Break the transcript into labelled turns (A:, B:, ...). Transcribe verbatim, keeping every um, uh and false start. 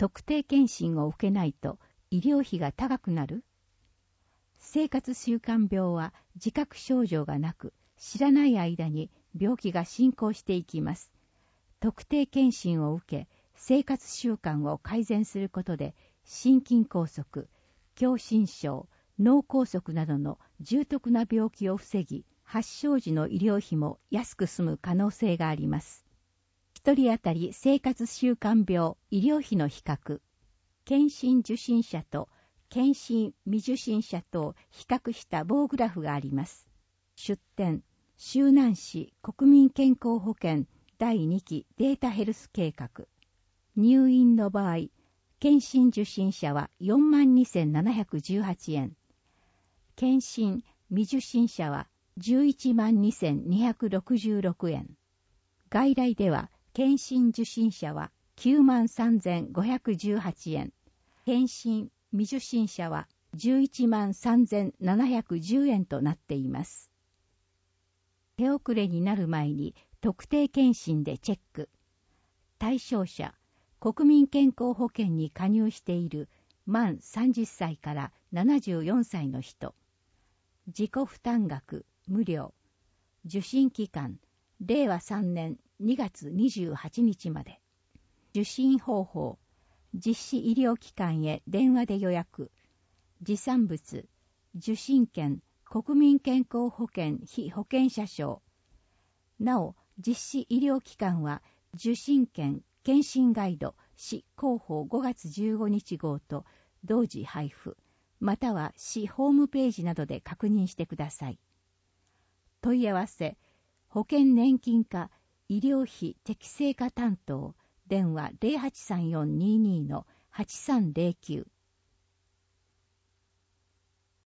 A: 特定健診を受けないと医療費が高くなる？生活習慣病は自覚症状がなく、知らない間に病気が進行していきます。特定健診を受け、生活習慣を改善することで、心筋梗塞、狭心症、脳梗塞などの重篤な病気を防ぎ、発症時の医療費も安く済む可能性があります。一人当たり生活習慣病医療費の比較。健診受診者と健診未受診者とを比較した棒グラフがあります。出典、周南市国民健康保険だいにきデータヘルス計画。入院の場合、健診受診者は よんまんにせんななひゃくじゅうはちえん。健診未受診者は じゅういちまんにせんにひゃくろくじゅうろくえん。外来では、健診受診者は きゅうまんさんぜんごひゃくじゅうはちえん。健診未受診者は じゅういちまんさんぜんななひゃくじゅうえんとなっています。手遅れになる前に特定健診でチェック。対象者、国民健康保険に加入している満さんじゅっさいからななじゅうよんさいの人。自己負担額無料。受診期間、れいわさんねんにがつにじゅうはちにちまで。受診方法、実施医療機関へ電話で予約。持参物、受診券、国民健康保険被保険者証。なお、実施医療機関は、受診券、検診ガイド、市広報ごがつじゅうごにち号と同時配布、または市ホームページなどで確認してください。問い合わせ、保険年金課医療費適正化担当、電話 ゼロはちさんよんにーにーのはちさんゼロきゅう。